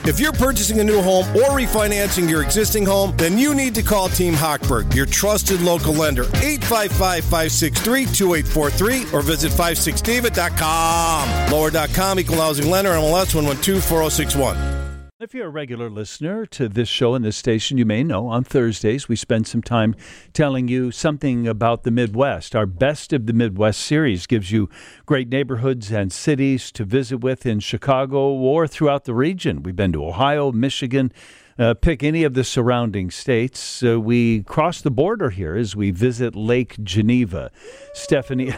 If you're purchasing a new home or refinancing your existing home, then you need to call Team Hochberg, your trusted local lender, 855-563-2843, or visit 56david.com. Lower.com, equal housing lender, MLS 1124061. If you're a regular listener to this show and this station, you may know on Thursdays we spend some time telling you something about the Midwest. Our Best of the Midwest series gives you great neighborhoods and cities to visit with in Chicago or throughout the region. We've been to Ohio, Michigan, pick any of the surrounding states. We cross the border here as we visit Lake Geneva. Stephanie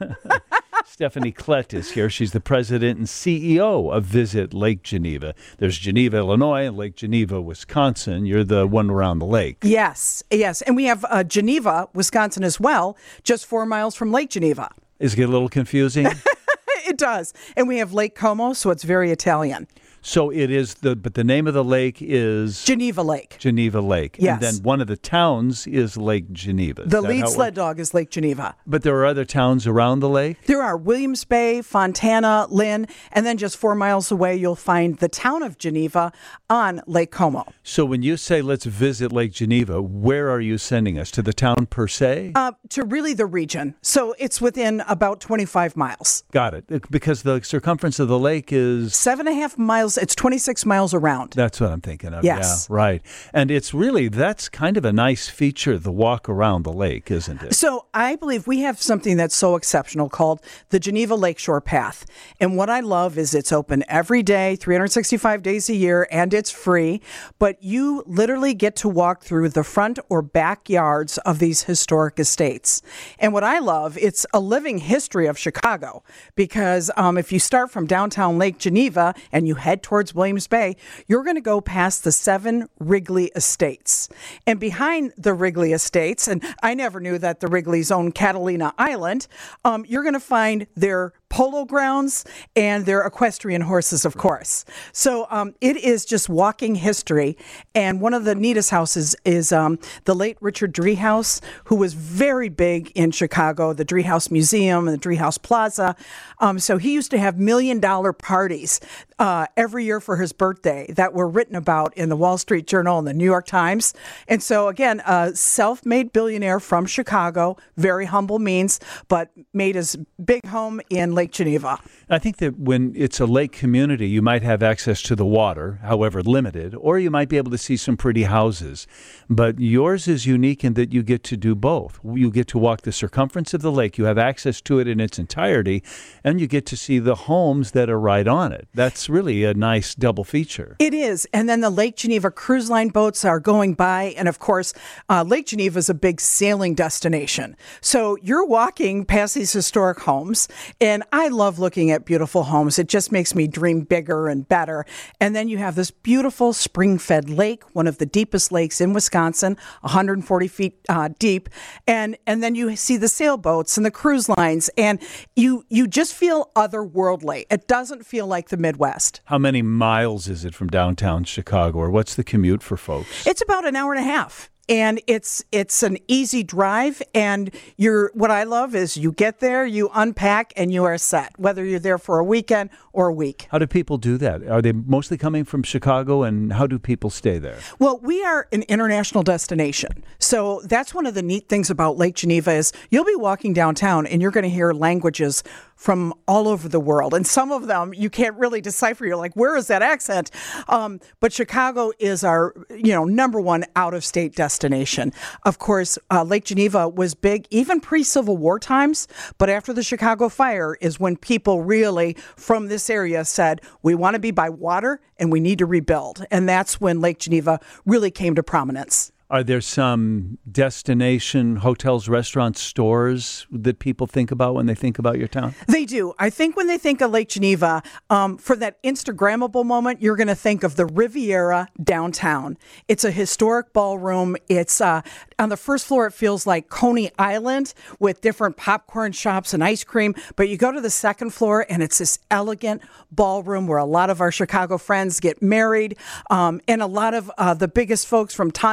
Klett is here. She's the president and CEO of Visit Lake Geneva. There's Geneva, Illinois, and Lake Geneva, Wisconsin. You're the one around the lake. Yes. And we have Geneva, Wisconsin as well, just 4 miles from Lake Geneva. Is it a little confusing? It does. And we have Lake Como, so it's very Italian. So it is but the name of the lake is? Geneva Lake. Geneva Lake. Yes. And then one of the towns is Lake Geneva. The lead sled dog is Lake Geneva. But there are other towns around the lake? There are Williams Bay, Fontana, Lynn, and then just 4 miles away you'll find the town of Geneva on Lake Como. So when you say let's visit Lake Geneva, where are you sending us? To the town per se? To really the region. So it's within about 25 miles. Got it. Because the circumference of the lake is? 7.5 miles. It's 26 miles around. That's what I'm thinking of. Yes. Yeah, right. And that's kind of a nice feature, the walk around the lake, isn't it? So I believe we have something that's so exceptional called the Geneva Lakeshore Path. And what I love is it's open every day, 365 days a year, and it's free. But you literally get to walk through the front or backyards of these historic estates. And what I love, it's a living history of Chicago. Because if you start from downtown Lake Geneva and you head towards Williams Bay, you're going to go past the 7 Wrigley Estates. And behind the Wrigley Estates, and I never knew that the Wrigley's owned Catalina Island, you're going to find their polo grounds and their equestrian horses, of course. So it is just walking history. And one of the neatest houses is the late Richard Driehaus, who was very big in Chicago, the Driehaus Museum and the Driehaus Plaza. So he used to have $1 million parties every year for his birthday that were written about in the Wall Street Journal and the New York Times. And so, again, a self-made billionaire from Chicago, very humble means, but made his big home in Lake Geneva. I think that when it's a lake community, you might have access to the water, however limited, or you might be able to see some pretty houses. But yours is unique in that you get to do both. You get to walk the circumference of the lake. You have access to it in its entirety, and you get to see the homes that are right on it. That's really a nice double feature. It is. And then the Lake Geneva cruise line boats are going by. And of course, Lake Geneva is a big sailing destination. So you're walking past these historic homes, and I love looking at beautiful homes. It just makes me dream bigger and better. And then you have this beautiful spring-fed lake, one of the deepest lakes in Wisconsin, 140 feet deep. And then you see the sailboats and the cruise lines, and you just feel otherworldly. It doesn't feel like the Midwest. How many miles is it from downtown Chicago, or what's the commute for folks? It's about an hour and a half. And it's an easy drive, and what I love is you get there, you unpack, and you are set, whether you're there for a weekend or a week. How do people do that? Are they mostly coming from Chicago, and how do people stay there? Well, we are an international destination. So that's one of the neat things about Lake Geneva is you'll be walking downtown, and you're going to hear languages from all over the world. And some of them you can't really decipher. You're like, where is that accent? But Chicago is our, number one out-of-state destination. Of course, Lake Geneva was big even pre-Civil War times. But after the Chicago fire is when people really from this area said, we want to be by water and we need to rebuild. And that's when Lake Geneva really came to prominence. Are there some destination hotels, restaurants, stores that people think about when they think about your town? They do. I think when they think of Lake Geneva, for that Instagrammable moment, you're going to think of the Riviera downtown. It's a historic ballroom. It's on the first floor, it feels like Coney Island with different popcorn shops and ice cream. But you go to the second floor, and it's this elegant ballroom where a lot of our Chicago friends get married. And a lot of the biggest folks from Tommy Dorsey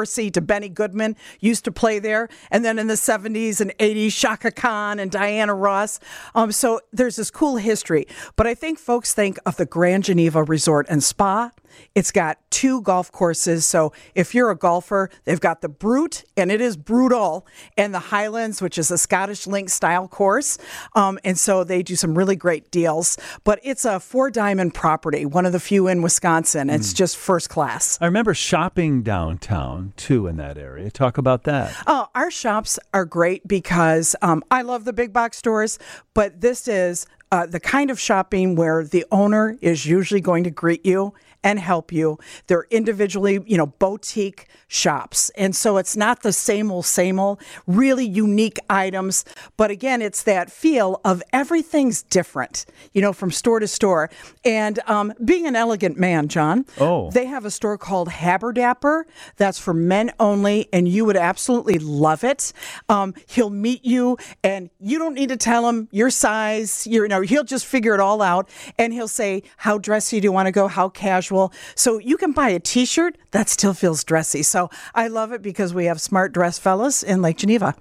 Dorsey to Benny Goodman used to play there. And then in the 70s and 80s, Shaka Khan and Diana Ross. So there's this cool history. But I think folks think of the Grand Geneva Resort and Spa. It's got 2 golf courses. So if you're a golfer, they've got the Brute, and it is brutal, and the Highlands, which is a Scottish Link style course. And so they do some really great deals. But it's a 4-diamond property, one of the few in Wisconsin. It's just first class. I remember shopping downtown, too, in that area. Talk about that. Oh, our shops are great because I love the big box stores, but this is the kind of shopping where the owner is usually going to greet you and help you. They're individually, boutique shops. And so it's not the same old, really unique items. But again, it's that feel of everything's different, from store to store. And being an elegant man, John, they have a store called Haberdapper. That's for men only, and you would absolutely love it. He'll meet you, and you don't need to tell him your size. He'll just figure it all out, and he'll say, how dressy do you want to go? How casual? So you can buy a T-shirt that still feels dressy. So I love it because we have smart dress fellas in Lake Geneva.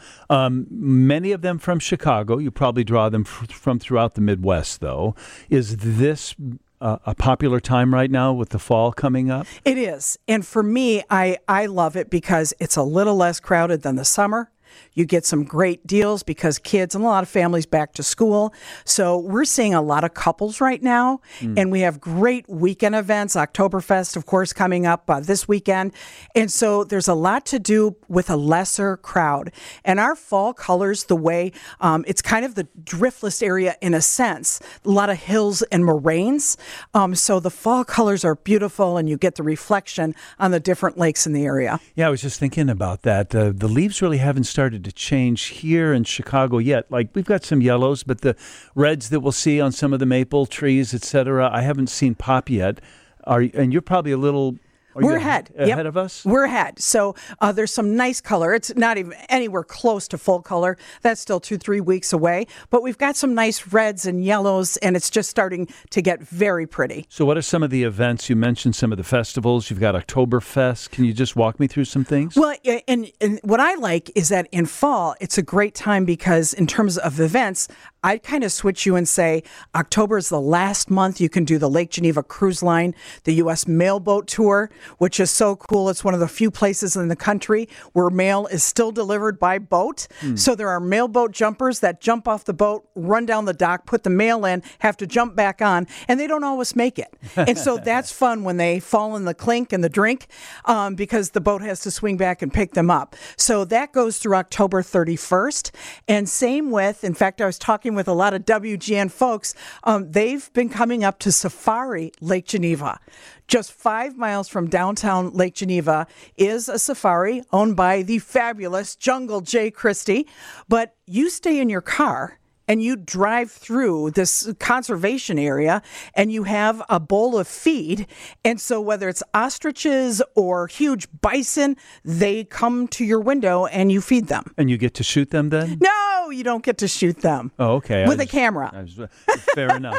Many of them from Chicago. You probably draw them from throughout the Midwest, though. Is this a popular time right now with the fall coming up? It is. And for me, I love it because it's a little less crowded than the summer. You get some great deals because kids and a lot of families back to school. So we're seeing a lot of couples right now, and we have great weekend events. Oktoberfest, of course, coming up this weekend. And so there's a lot to do with a lesser crowd. And our fall colors, the way it's kind of the driftless area in a sense, a lot of hills and moraines. So the fall colors are beautiful, and you get the reflection on the different lakes in the area. Yeah, I was just thinking about that. The leaves really haven't started to change here in Chicago yet. Like, we've got some yellows, but the reds that we'll see on some of the maple trees, etc., I haven't seen pop yet. And you're probably a little... We're ahead. Ahead of us? We're ahead. So there's some nice color. It's not even anywhere close to full color. That's still 2-3 weeks away. But we've got some nice reds and yellows, and it's just starting to get very pretty. So what are some of the events? You mentioned some of the festivals. You've got Oktoberfest. Can you just walk me through some things? Well, and what I like is that in fall, it's a great time because in terms of events, I'd kind of switch you and say October is the last month you can do the Lake Geneva Cruise Line, the U.S. Mailboat Tour, which is so cool. It's one of the few places in the country where mail is still delivered by boat. So there are mailboat jumpers that jump off the boat, run down the dock, put the mail in, have to jump back on, and they don't always make it. And so that's fun when they fall in the clink and the drink because the boat has to swing back and pick them up. So that goes through October 31st. And same with, in fact, I was talking with a lot of WGN folks. They've been coming up to Safari Lake Geneva. Just 5 miles from downtown Lake Geneva is a safari owned by the fabulous Jungle J. Christie. But you stay in your car and you drive through this conservation area and you have a bowl of feed. And so whether it's ostriches or huge bison, they come to your window and you feed them. And you get to shoot them then? No, you don't get to shoot them. Oh, okay. With a camera. Fair enough.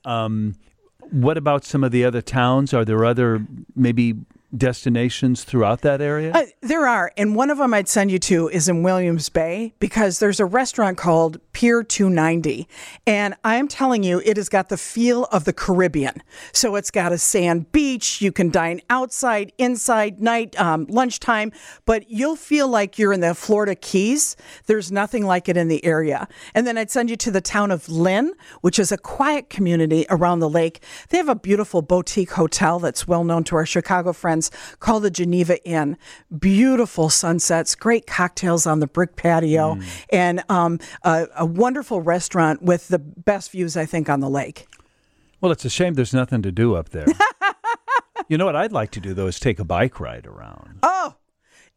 What about some of the other towns? Are there other maybe destinations throughout that area? There are. And one of them I'd send you to is in Williams Bay because there's a restaurant called Pier 290. And I'm telling you, it has got the feel of the Caribbean. So it's got a sand beach. You can dine outside, inside, night, lunchtime. But you'll feel like you're in the Florida Keys. There's nothing like it in the area. And then I'd send you to the town of Lynn, which is a quiet community around the lake. They have a beautiful boutique hotel that's well known to our Chicago friends called the Geneva Inn. Beautiful sunsets, great cocktails on the brick patio, and a wonderful restaurant with the best views, I think, on the lake. Well, it's a shame there's nothing to do up there. You know what I'd like to do, though, is take a bike ride around. Oh,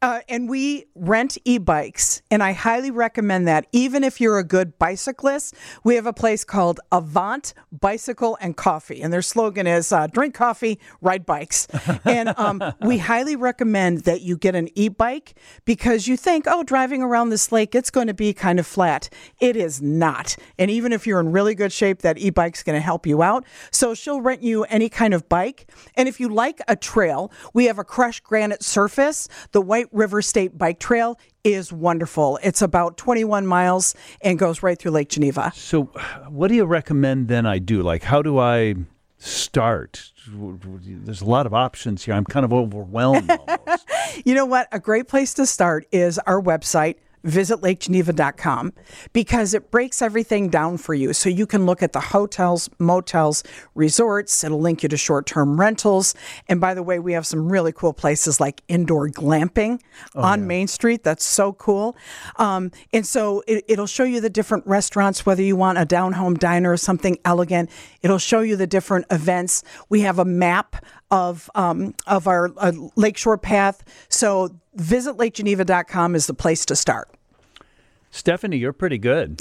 And we rent e-bikes, and I highly recommend that. Even if you're a good bicyclist, we have a place called Avant Bicycle and Coffee, and their slogan is drink coffee, ride bikes. And we highly recommend that you get an e-bike because you think, oh, driving around this lake, it's going to be kind of flat. It is not. And even if you're in really good shape, that e-bike's going to help you out. So she'll rent you any kind of bike. And if you like a trail, we have a crushed granite surface. The White River State Bike Trail is wonderful. It's about 21 miles and goes right through Lake Geneva. So what do you recommend then I do? Like, how do I start? There's a lot of options here. I'm kind of overwhelmed almost. You know what? A great place to start is our website, visitlakegeneva.com, because it breaks everything down for you. So you can look at the hotels, motels, resorts. It'll link you to short-term rentals. And by the way, we have some really cool places like indoor glamping on Main Street. That's so cool. And so it'll show you the different restaurants, whether you want a down-home diner or something elegant. It'll show you the different events. We have a map of our lakeshore path. So visitlakegeneva.com is the place to start. Stephanie, you're pretty good.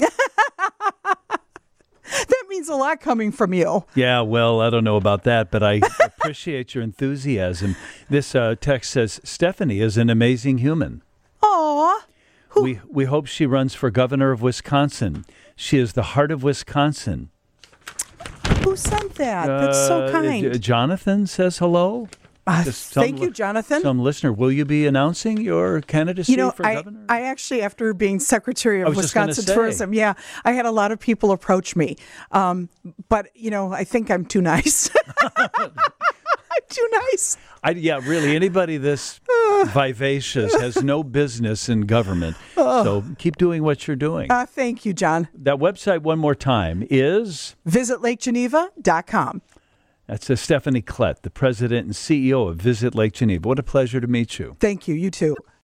That means a lot coming from you. Yeah, well, I don't know about that, but I appreciate your enthusiasm. This text says, Stephanie is an amazing human. Aw. We hope she runs for governor of Wisconsin. She is the heart of Wisconsin. Who sent that? That's so kind. Jonathan says hello. Thank you, Jonathan. Some listener. Will you be announcing your candidacy for governor? I actually, after being Secretary of Wisconsin Tourism, I had a lot of people approach me. But, I think I'm too nice. I'm too nice. Really, anybody this vivacious has no business in government. So keep doing what you're doing. Thank you, John. That website, one more time, is? visitlakegeneva.com. That's Stephanie Klett, the president and CEO of Visit Lake Geneva. What a pleasure to meet you. Thank you. You too.